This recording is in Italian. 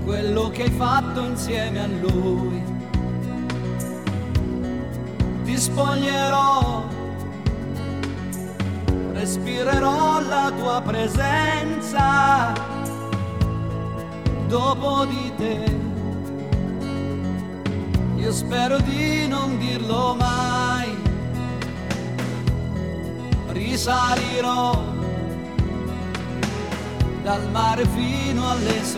quello che hai fatto insieme a lui. Ti spoglierò, respirerò la tua presenza dopo di te. Io spero di non dirlo mai, risalirò dal mare fino alle